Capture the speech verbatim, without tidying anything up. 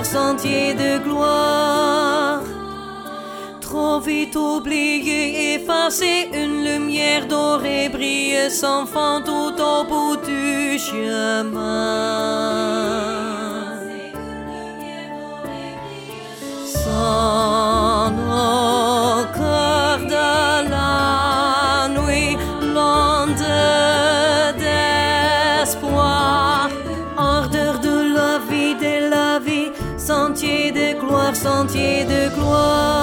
sentier de gloire. Trop vite oublié, effacé, une lumière dorée brille sans fin tout au bout du chemin. Sans nos cœurs de la nuit, l'onde d'espoir, ardeur de la vie, de la vie, sentier de gloire, sentier de gloire.